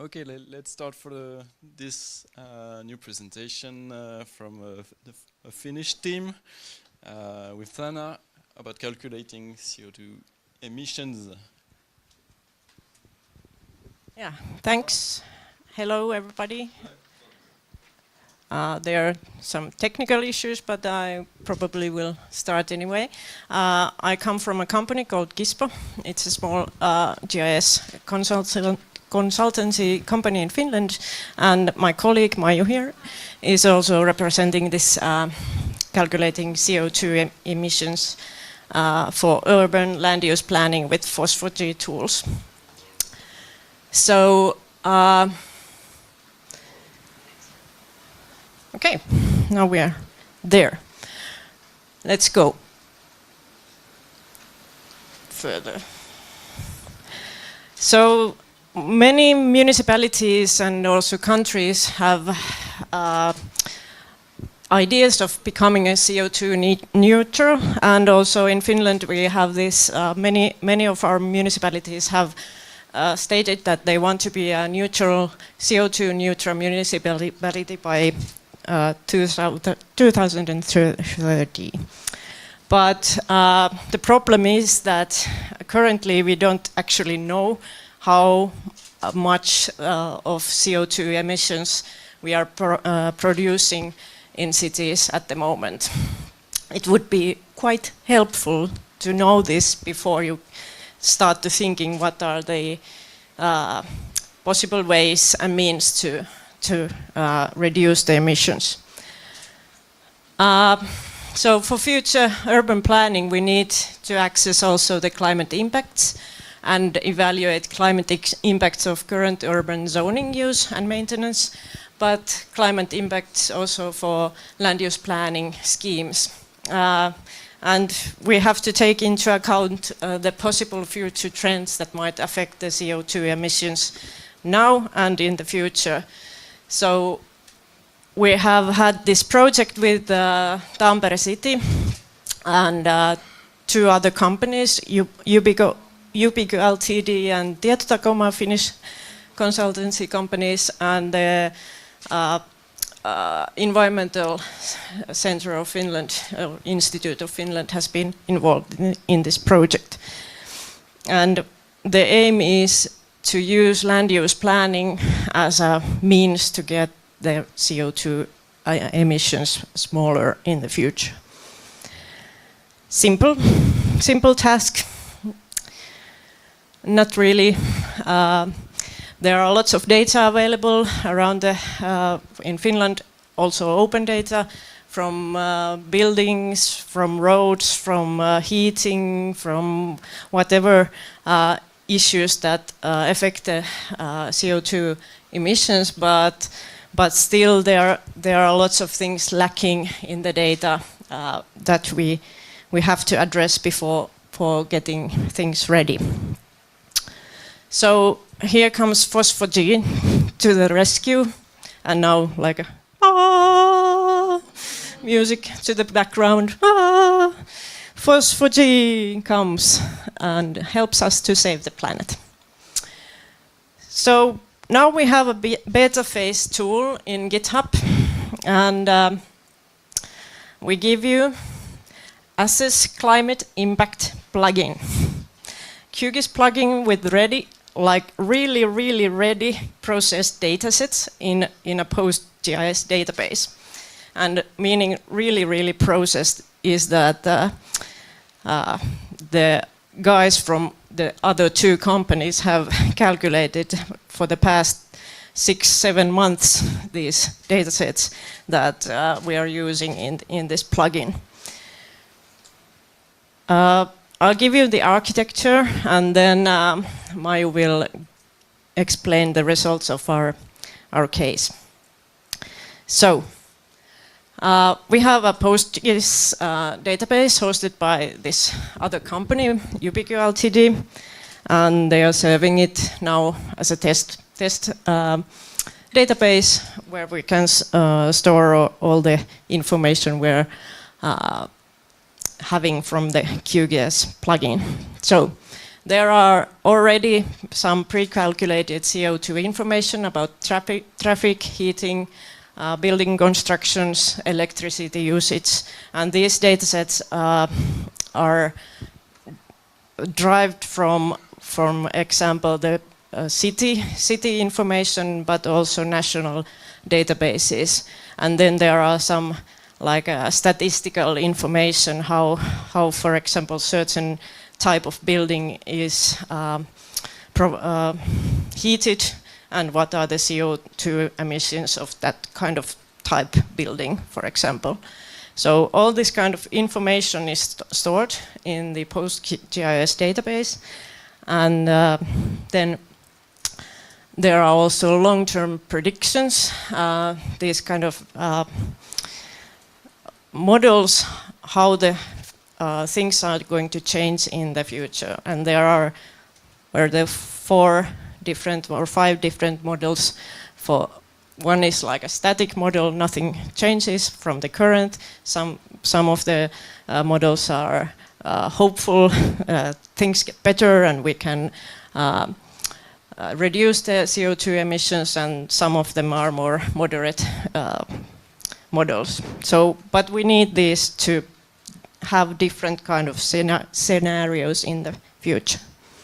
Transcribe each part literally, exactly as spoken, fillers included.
Okay, let, let's start for the, this uh, new presentation uh, from uh, the a Finnish team uh, with Thana about calculating C O two emissions. Yeah, thanks. Hello, everybody. Uh, there are some technical issues, but I probably will start anyway. Uh, I come from a company called Gispo. It's a small uh, G I S consultant consultancy company in Finland, and my colleague Maiju here is also representing this uh, calculating C O two em emissions uh, for urban land use planning with FOSFO-G tools. So, uh, okay, now we are there. Let's go further. So, many municipalities and also countries have uh, ideas of becoming a C O two ne neutral, and also in Finland we have this. Uh, many many of our municipalities have uh, stated that they want to be a neutral C O two neutral municipality by uh, two thousand thirty. But uh, the problem is that currently we don't actually know how much uh, of C O two emissions we are pro uh, producing in cities at the moment. It would be quite helpful to know this before you start to thinking what are the uh, possible ways and means to, to uh, reduce the emissions. Uh, so for future urban planning we need to access also the climate impacts and evaluate climate impacts of current urban zoning use and maintenance, but climate impacts also for land use planning schemes. Uh, and we have to take into account uh, the possible future trends that might affect the C O two emissions now and in the future. So we have had this project with uh, Tampere City and uh, two other companies, Ubico Ubico Ltd and Tietotakoma, Finnish consultancy companies, and the uh, uh, Environmental Center of Finland, uh, Institute of Finland, has been involved in, in this project. And the aim is to use land use planning as a means to get the C O two emissions smaller in the future. Simple, simple task. Not really. Uh, there are lots of data available around the, uh, in Finland, also open data from uh, buildings, from roads, from uh, heating, from whatever uh, issues that uh, affect the uh, C O two emissions, but but still there there are lots of things lacking in the data uh, that we we have to address before for getting things ready. So here comes FOSFO-G to the rescue, and now like a ah, music to the background. Ah, FOSFO-G comes and helps us to save the planet. So now we have a be beta phase tool in GitHub, and um, we give you Assess Climate Impact plugin. QGIS plugin with ready, like really, really ready processed datasets in, in a post-G I S database. And meaning really, really processed is that uh, uh, the guys from the other two companies have calculated for the past six, seven months these datasets that uh, we are using in, in this plugin. Uh, I'll give you the architecture, and then um, Maiju will explain the results of our, our case. So, uh, we have a PostGIS uh, database hosted by this other company, Ubico Ltd, and they are serving it now as a test, test um, database where we can uh, store all, all the information we're uh, having from the QGIS plugin. So there are already some pre-calculated C O two information about traffic, traffic heating, uh, building constructions, electricity usage, and these datasets uh, are derived from, from example, the uh, city, city information, but also national databases. And then there are some like uh, statistical information, how, how, for example, certain type of building is um, pro uh, heated, and what are the C O two emissions of that kind of type building, for example. So all this kind of information is st stored in the PostGIS database, and uh, then there are also long-term predictions, uh, these kind of uh, models, how the uh, things are going to change in the future. And there are, where the four different or five different models. For one is like a static model, nothing changes from the current. Some, some of the uh, models are uh, hopeful, uh, things get better and we can uh, uh, reduce the C O two emissions, and some of them are more moderate uh, models. So, but we need these to have different kind of scena scenarios in the future.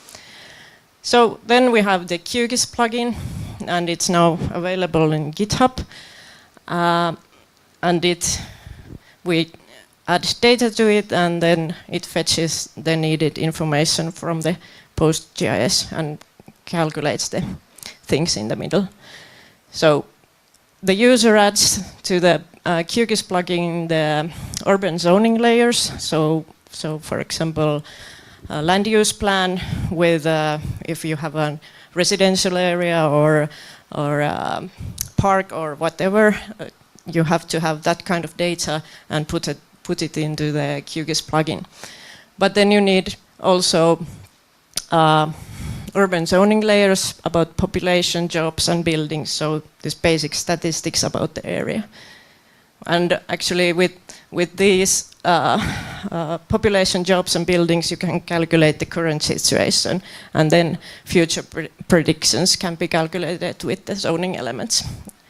So then we have the QGIS plugin, and it's now available in GitHub. Uh, and it, we add data to it, and then it fetches the needed information from the PostGIS and calculates the things in the middle. So the user adds to the uh, QGIS plugin the urban zoning layers. So, so for example, a land use plan with, uh, if you have a residential area or, or a park or whatever, uh, you have to have that kind of data and put it, put it into the QGIS plugin. But then you need also uh, urban zoning layers about population, jobs and buildings, so this basic statistics about the area. And actually with, with these uh, uh, population, jobs and buildings, you can calculate the current situation, and then future pre predictions can be calculated with the zoning elements.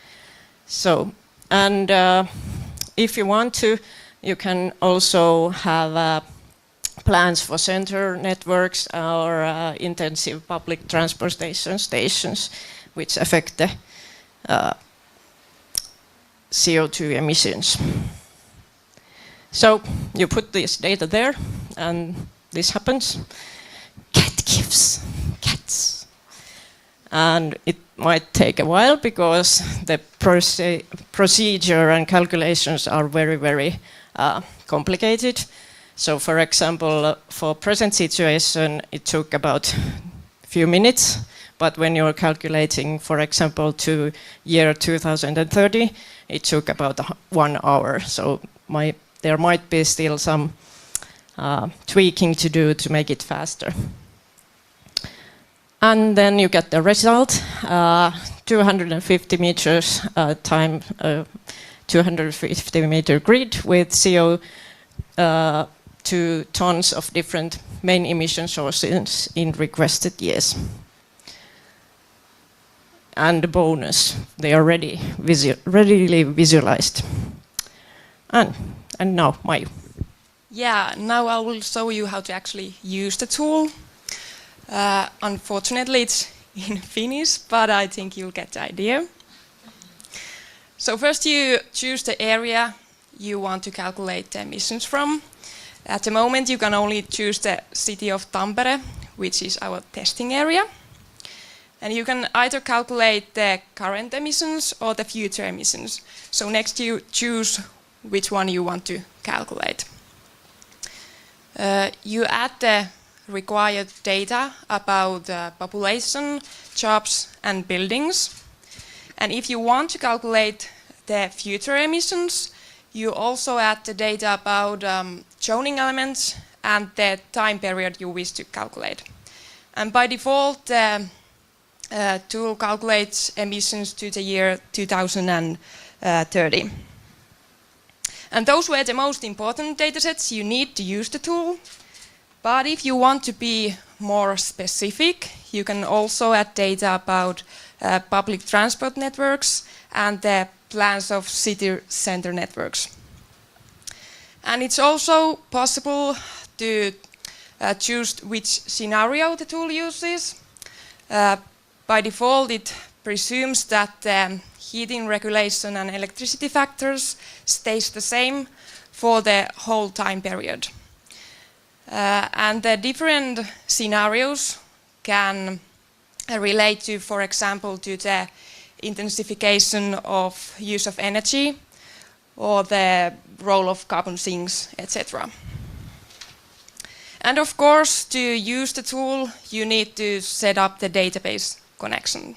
So, and uh, if you want to, you can also have uh, plans for center networks or uh, intensive public transportation stations, which affect the uh, C O two emissions. So you put this data there, and this happens. Cat gives cats. And it might take a while because the proce procedure and calculations are very, very uh, complicated. So for example, uh, for present situation, it took about a few minutes, but when you're calculating, for example, to year two thousand thirty, it took about one hour. So my, there might be still some uh, tweaking to do to make it faster. And then you get the result, uh, two hundred fifty meters uh, time, uh, two hundred fifty meter grid with C O uh, two tons of different main emission sources in requested years. And the bonus, they are ready, visu readily visualized. And, and now, Maiju. Yeah, now I will show you how to actually use the tool. Uh, unfortunately, it's in Finnish, but I think you'll get the idea. So first you choose the area you want to calculate the emissions from. At the moment, you can only choose the city of Tampere, which is our testing area. And you can either calculate the current emissions or the future emissions. So next you choose which one you want to calculate. Uh, you add the required data about uh, population, jobs and buildings. And if you want to calculate the future emissions, you also add the data about um, zoning elements and the time period you wish to calculate. And by default, the uh, tool calculates emissions to the year two thousand thirty. And those were the most important datasets you need to use the tool. But if you want to be more specific, you can also add data about uh, public transport networks and the plans of city center networks. And it's also possible to uh, choose which scenario the tool uses. Uh, by default, it presumes that um, heating regulation and electricity factors stays the same for the whole time period. Uh, and the different scenarios can uh, relate to, for example, to the intensification of use of energy or the role of carbon sinks, et cetera. And of course, to use the tool, you need to set up the database connection.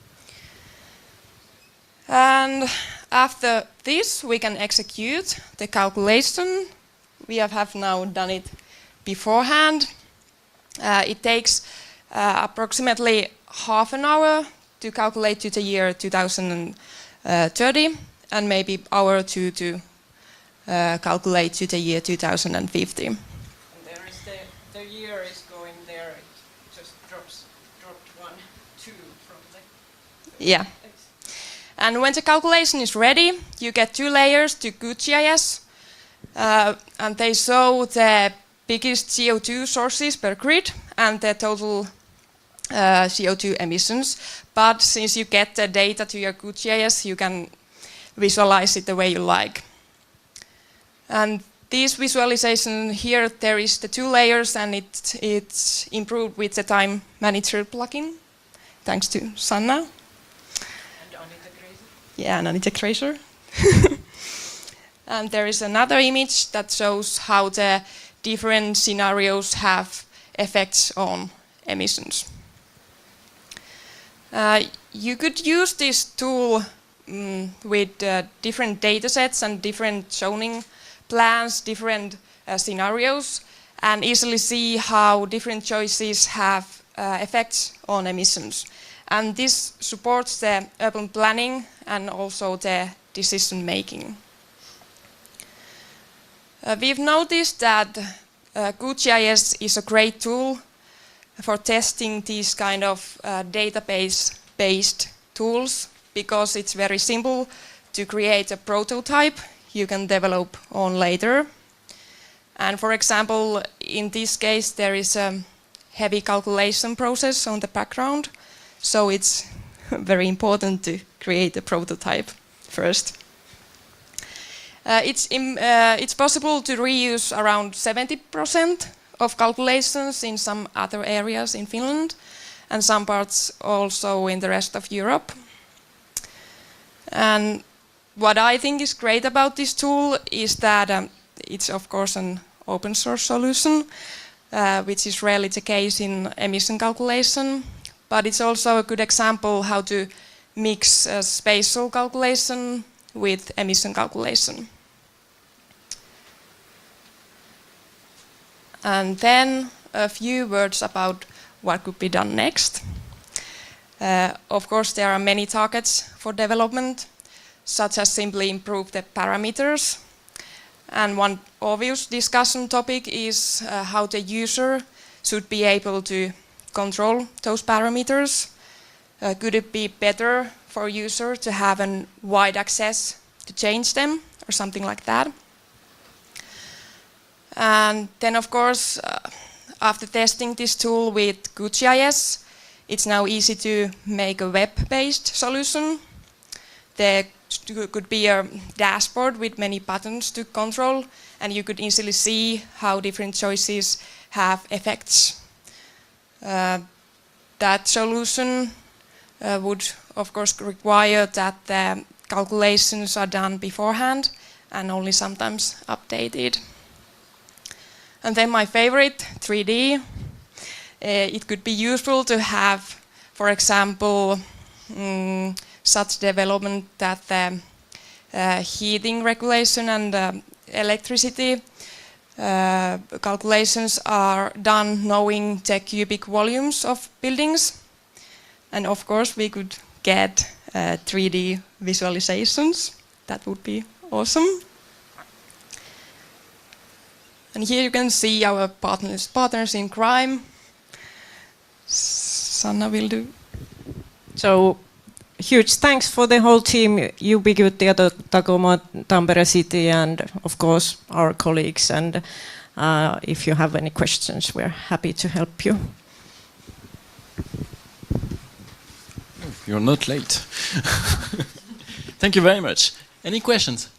And after this, we can execute the calculation. We have, have now done it beforehand. Uh, it takes uh, approximately half an hour to calculate to the year two thousand thirty, and maybe hour or two to uh, calculate to the year two thousand fifty. And there is the, the year is going there, it just drops, dropped one, two from the... Yeah. And when the calculation is ready, you get two layers to QGIS, uh, and they show the biggest C O two sources per grid and the total uh, C O two emissions. But since you get the data to your QGIS, you can visualize it the way you like. And this visualization here, there is the two layers, and it, it's improved with the Time Manager plugin, thanks to Sanna. Yeah, and Anita Tracer. And there is another image that shows how the different scenarios have effects on emissions. Uh, you could use this tool um, with uh, different data sets and different zoning plans, different uh, scenarios, and easily see how different choices have uh, effects on emissions. And this supports the urban planning and also the decision making. Uh, we've noticed that uh, QGIS is a great tool for testing these kind of uh, database-based tools because it's very simple to create a prototype you can develop on later. And for example, in this case, there is a heavy calculation process on the background. So it's very important to create a prototype first. Uh, it's, im uh, it's possible to reuse around seventy percent of calculations in some other areas in Finland and some parts also in the rest of Europe. And what I think is great about this tool is that um, it's of course an open source solution, uh, which is rarely the case in emission calculation. But it's also a good example how to mix uh, spatial calculation with emission calculation. And then a few words about what could be done next. Uh, of course, there are many targets for development, such as simply improve the parameters. And one obvious discussion topic is uh, how the user should be able to control those parameters. Uh, could it be better for a user to have a wide access to change them or something like that? And then of course, uh, after testing this tool with QGIS, it's now easy to make a web-based solution. There could be a dashboard with many buttons to control, and you could easily see how different choices have effects. Uh, that solution uh, would of course require that the calculations are done beforehand and only sometimes updated. And then my favorite, three D. Uh, it could be useful to have, for example, um, such development that the uh, heating regulation and uh, electricity Uh, calculations are done knowing the cubic volumes of buildings. And of course we could get uh, three D visualizations. That would be awesome. And here you can see our partners, partners in crime. Sanna will do. So, huge thanks for the whole team, Ubiquity, Tacoma, Tampere City, and of course our colleagues. And uh, if you have any questions, we're happy to help you. You're not late. Thank you very much. Any questions?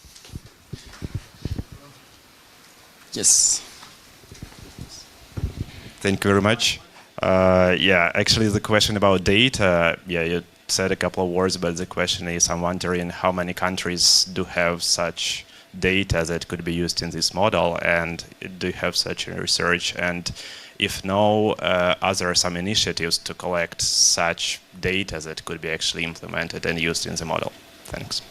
Yes. Thank you very much. Uh, yeah, actually the question about data, yeah, you said a couple of words, but the question is, I'm wondering how many countries do have such data that could be used in this model, and do you have such a research? And if no, uh, are there some initiatives to collect such data that could be actually implemented and used in the model? Thanks.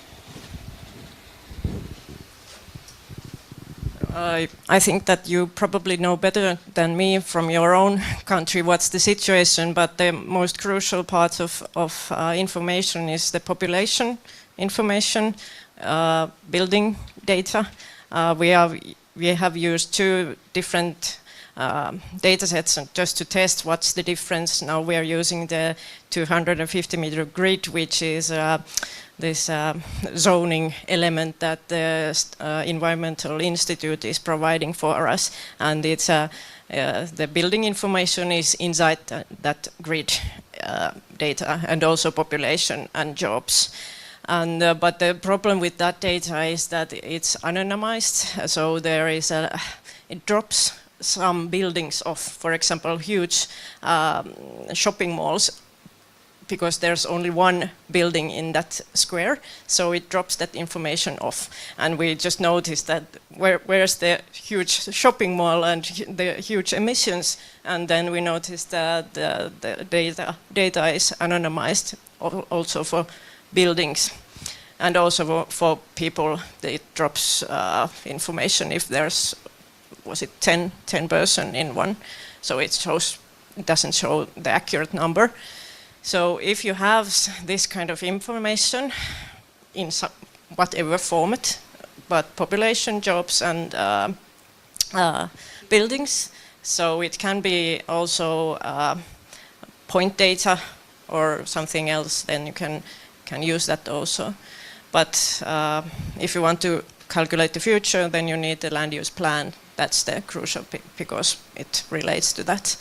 Uh, I think that you probably know better than me from your own country what's the situation, but the most crucial part of, of uh, information is the population information, uh, building data. Uh, we, have, we have used two different uh, data sets just to test what's the difference. Now we are using the two hundred fifty meter grid, which is uh, this uh, zoning element that the uh, Environmental Institute is providing for us, and it's uh, uh, the building information is inside th that grid uh, data, and also population and jobs. And uh, but the problem with that data is that it's anonymized, so there is a it drops some buildings off, for example, huge um, shopping malls, because there's only one building in that square, so it drops that information off. And we just noticed that where, where's the huge shopping mall and the huge emissions, and then we noticed that the, the data, data is anonymized also for buildings. And also for, for people, it drops uh, information if there's, was it ten, ten person in one, so it shows, it doesn't show the accurate number. So if you have this kind of information in some, whatever format, but population, jobs, and uh, uh, buildings, so it can be also uh, point data or something else, then you can, can use that also. But uh, if you want to calculate the future, then you need the land use plan. That's the crucial bit, because it relates to that.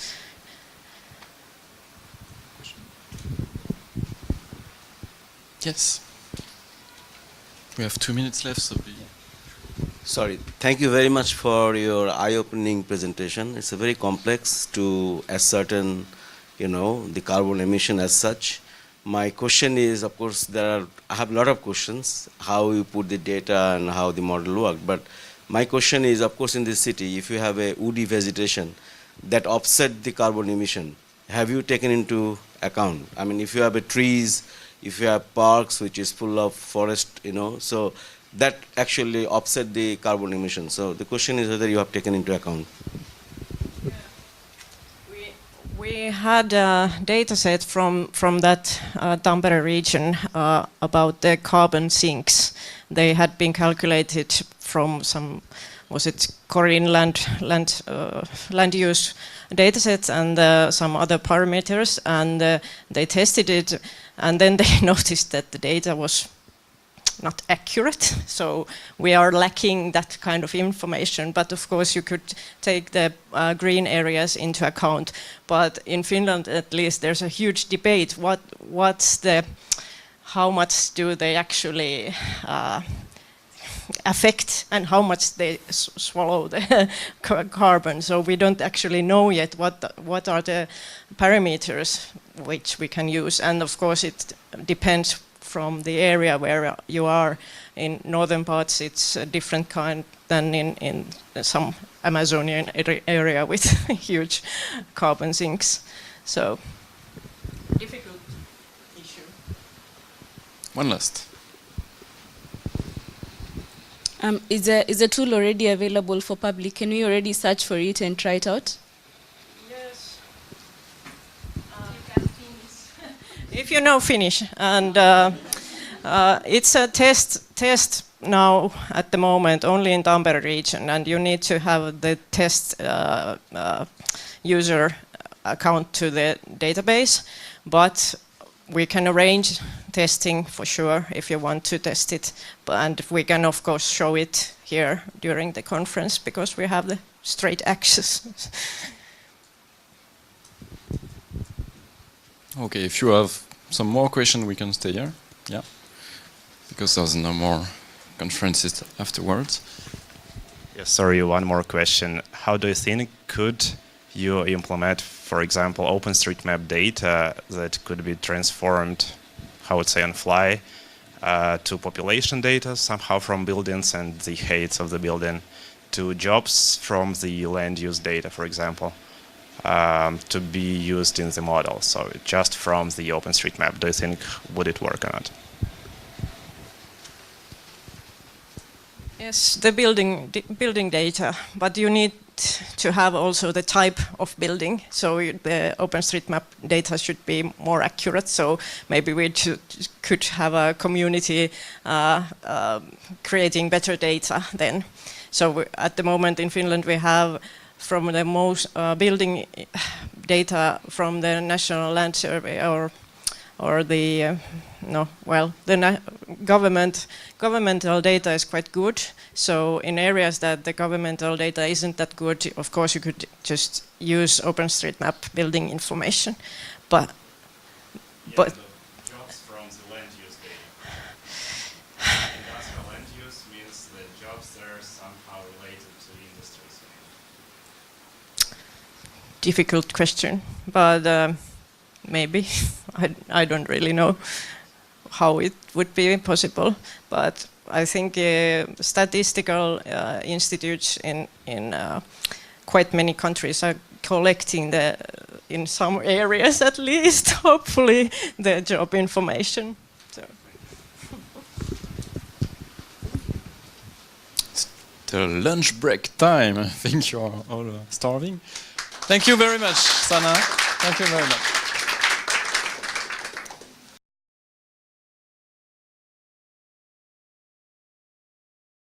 Yes. We have two minutes left, so be... Sorry. Thank you very much for your eye-opening presentation. It's a very complex to ascertain, you know, the carbon emission as such. My question is, of course, there are, I have a lot of questions, how you put the data and how the model works. But my question is, of course, in this city, if you have a woody vegetation that offset the carbon emission, have you taken into account? I mean, if you have a trees, if you have parks which is full of forest, you know, so that actually offset the carbon emission. So the question is whether you have taken into account. We had a data set from, from that uh, Tampere region uh, about the carbon sinks. They had been calculated from some, was it Korean land, land, uh, land use data sets and uh, some other parameters, and uh, they tested it, and then they noticed that the data was not accurate, so we are lacking that kind of information. But of course you could take the uh, green areas into account. But in Finland at least there's a huge debate, what what's the, how much do they actually uh, affect and how much they s swallow the carbon. So we don't actually know yet what, the, what are the parameters which we can use. And of course it depends from the area where you are. In northern parts it's a different kind than in, in some Amazonian area with huge carbon sinks. So, difficult issue. One last. Um, is, the, is the tool already available for public? Can we already search for it and try it out? Yes. Uh, you can Finnish. If you know Finnish, and uh, uh, it's a test test now at the moment only in Tampere region, and you need to have the test uh, uh, user account to the database, but we can arrange testing for sure if you want to test it, and we can of course show it here during the conference because we have the straight access. Okay, if you have some more questions, we can stay here. Yeah, because there's no more conferences afterwards. Yes, sorry, one more question. How do you think could you implement, for example, OpenStreetMap data that could be transformed, how would say, on fly uh, to population data somehow from buildings and the heights of the building to jobs from the land use data, for example, um, to be used in the model? So just from the OpenStreetMap, do you think would it work or not? Yes, the building building data, but you need to have also the type of building. So the OpenStreetMap data should be more accurate. So maybe we should, could have a community uh, uh, creating better data then. So we, at the moment in Finland we have from the most uh, building data from the National Land Survey or or the uh, no well the na government governmental data is quite good. So in areas that the governmental data isn't that good, of course you could just use OpenStreetMap building information, but Yeah, but the jobs from the land use data. Industrial land use means the jobs there are somehow related to industries. difficult question, but uh, maybe I, I don't really know how it would be possible, but I think uh, statistical uh, institutes in in uh, quite many countries are collecting the in some areas at least hopefully the job information. So. It's the lunch break time. I think you're all uh, starving. Thank you very much, Sana. Thank you very much.